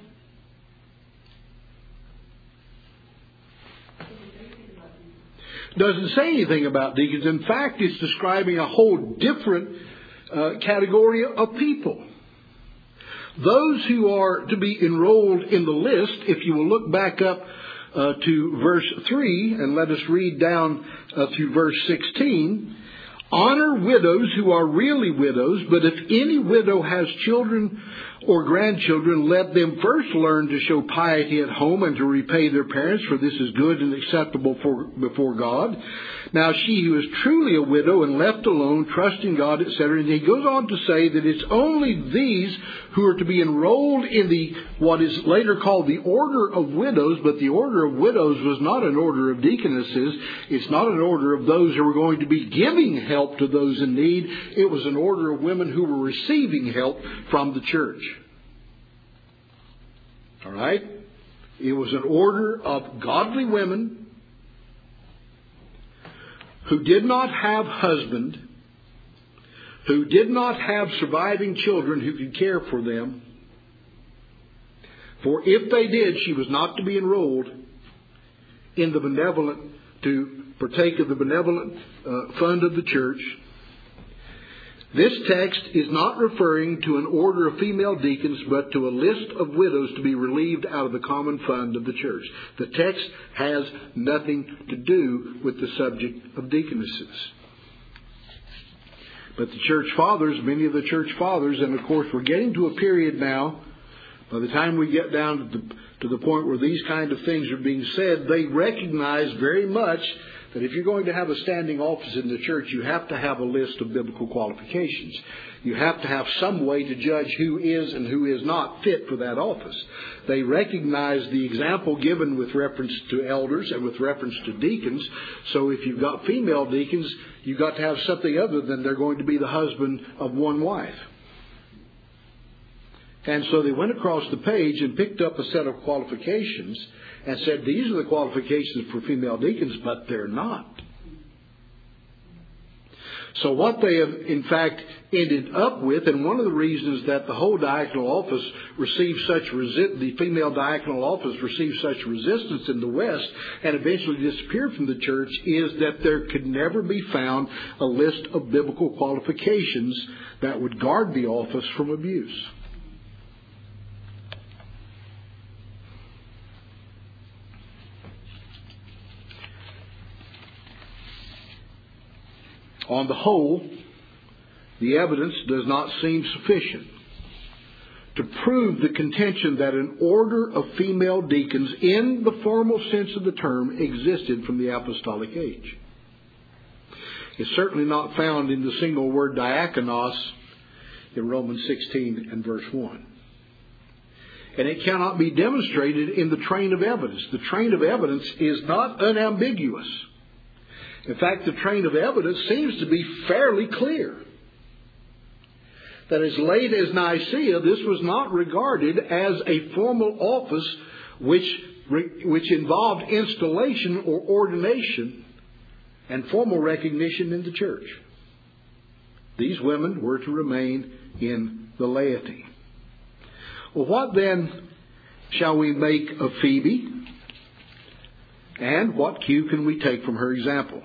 Doesn't say anything about deacons. In fact, it's describing a whole different category of people. Those who are to be enrolled in the list, if you will look back up to verse 3, and let us read down through verse 16. Honor widows who are really widows, but if any widow has children or grandchildren, let them first learn to show piety at home and to repay their parents, for this is good and acceptable before God. Now she who is truly a widow and left alone, trusting God, etc. And he goes on to say that it's only these who are to be enrolled in what is later called the order of widows, but the order of widows was not an order of deaconesses. It's not an order of those who were going to be giving help to those in need. It was an order of women who were receiving help from the church. All right? It was an order of godly women who did not have husband, who did not have surviving children who could care for them. For if they did, she was not to be enrolled in the benevolent, to partake of the benevolent fund of the church. This text is not referring to an order of female deacons, but to a list of widows to be relieved out of the common fund of the church. The text has nothing to do with the subject of deaconesses. But the church fathers, many of the church fathers, and of course we're getting to a period now, by the time we get down to the point where these kind of things are being said, they recognize very much that if you're going to have a standing office in the church, you have to have a list of biblical qualifications. You have to have some way to judge who is and who is not fit for that office. They recognize the example given with reference to elders and with reference to deacons. So if you've got female deacons, you've got to have something other than they're going to be the husband of one wife. And so they went across the page and picked up a set of qualifications and said, these are the qualifications for female deacons, but they're not. So what they have, in fact, ended up with, and one of the reasons that the whole diaconal office received the female diaconal office received such resistance in the West and eventually disappeared from the church, is that there could never be found a list of biblical qualifications that would guard the office from abuse. On the whole, the evidence does not seem sufficient to prove the contention that an order of female deacons in the formal sense of the term existed from the apostolic age. It's certainly not found in the single word diakonos in Romans 16 and verse 1. And it cannot be demonstrated in the train of evidence. The train of evidence is not unambiguous. In fact, the train of evidence seems to be fairly clear. That as late as Nicaea, this was not regarded as a formal office which involved installation or ordination and formal recognition in the church. These women were to remain in the laity. Well, what then shall we make of Phoebe? And what cue can we take from her example?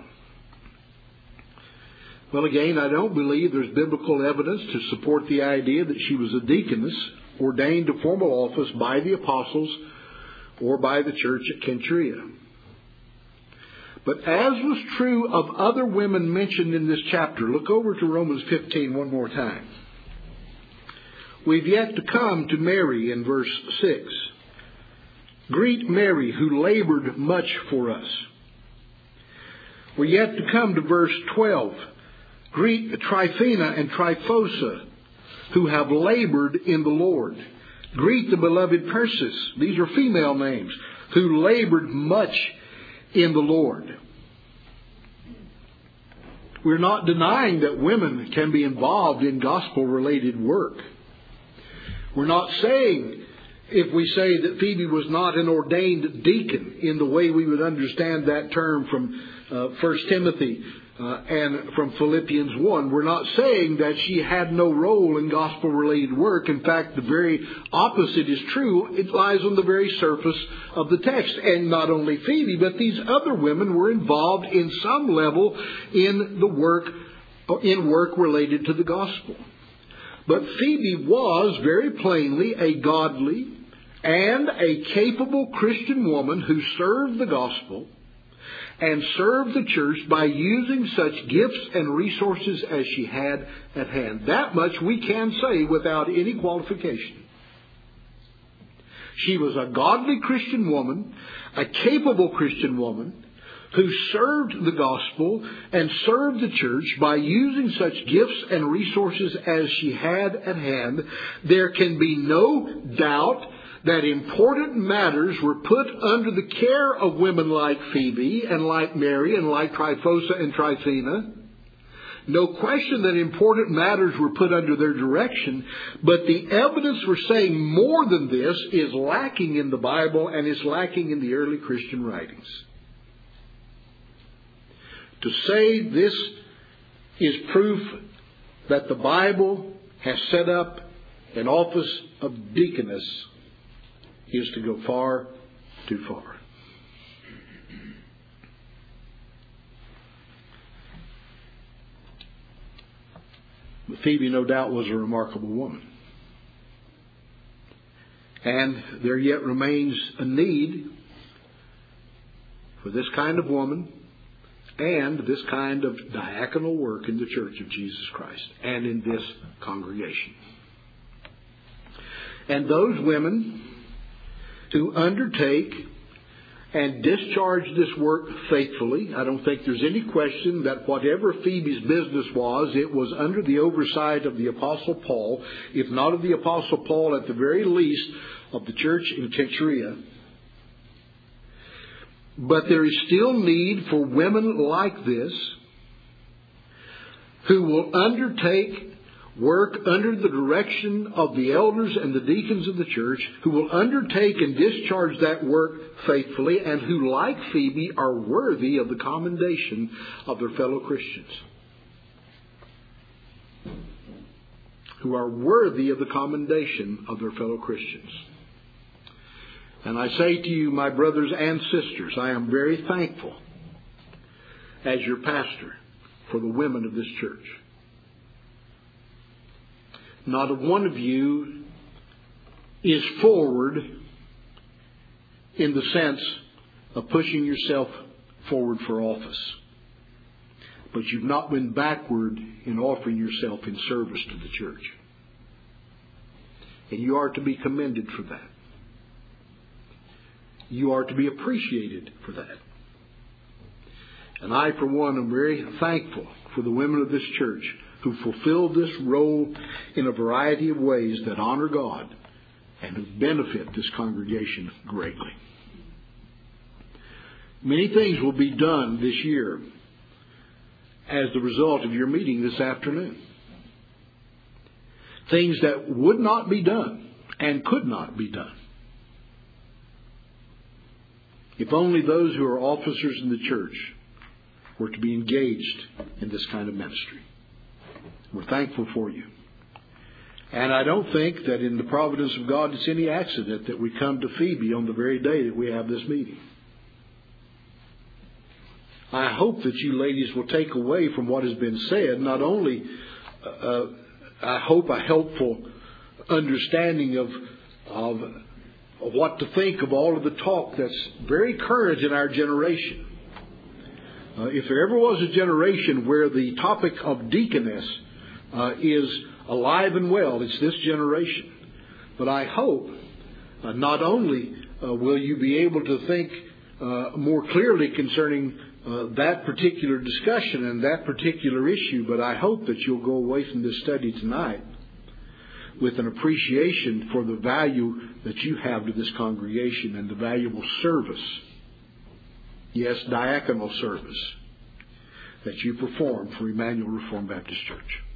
Well, again, I don't believe there's biblical evidence to support the idea that she was a deaconess ordained to formal office by the apostles or by the church at Cenchrea. But as was true of other women mentioned in this chapter, look over to Romans 15 one more time. We've yet to come to Mary in verse 6. Greet Mary, who labored much for us. We're yet to come to verse 12. Greet Tryphena and Tryphosa, who have labored in the Lord. Greet the beloved Persis. These are female names, who labored much in the Lord. We're not denying that women can be involved in gospel-related work. We're not saying, if we say that Phoebe was not an ordained deacon in the way we would understand that term from 1 Timothy and from Philippians 1, we're not saying that she had no role in gospel-related work. In fact, the very opposite is true. It lies on the very surface of the text. And not only Phoebe, but these other women were involved in some level in work related to the gospel. But Phoebe was very plainly a godly and a capable Christian woman who served the gospel and served the church by using such gifts and resources as she had at hand. That much we can say without any qualification. She was a godly Christian woman, a capable Christian woman, who served the gospel and served the church by using such gifts and resources as she had at hand. There can be no doubt that important matters were put under the care of women like Phoebe and like Mary and like Tryphosa and Tryphena. No question that important matters were put under their direction, but the evidence for saying more than this is lacking in the Bible and is lacking in the early Christian writings. To say this is proof that the Bible has set up an office of deaconess is to go far too far. But Phoebe, no doubt, was a remarkable woman. And there yet remains a need for this kind of woman and this kind of diaconal work in the Church of Jesus Christ and in this congregation. And those women who undertake and discharge this work faithfully, I don't think there's any question that whatever Phoebe's business was, it was under the oversight of the Apostle Paul, if not of the Apostle Paul, at the very least of the church in Caesarea. But there is still need for women like this who will undertake work under the direction of the elders and the deacons of the church, who will undertake and discharge that work faithfully, and who, like Phoebe, are worthy of the commendation of their fellow Christians. Who are worthy of the commendation of their fellow Christians. And I say to you, my brothers and sisters, I am very thankful as your pastor for the women of this church. Not a one of you is forward in the sense of pushing yourself forward for office. But you've not been backward in offering yourself in service to the church. And you are to be commended for that. You are to be appreciated for that. And I, for one, am very thankful for the women of this church who fulfill this role in a variety of ways that honor God and who benefit this congregation greatly. Many things will be done this year as the result of your meeting this afternoon. Things that would not be done and could not be done if only those who are officers in the church were to be engaged in this kind of ministry. We're thankful for you. And I don't think that in the providence of God it's any accident that we come to Phoebe on the very day that we have this meeting. I hope that you ladies will take away from what has been said not only, I hope, a helpful understanding of what to think of all of the talk that's very current in our generation. If there ever was a generation where the topic of deaconess is alive and well, it's this generation. But I hope not only will you be able to think more clearly concerning that particular discussion and that particular issue, but I hope that you'll go away from this study tonight with an appreciation for the value that you have to this congregation and the valuable service, yes, diaconal service, that you perform for Emmanuel Reformed Baptist Church.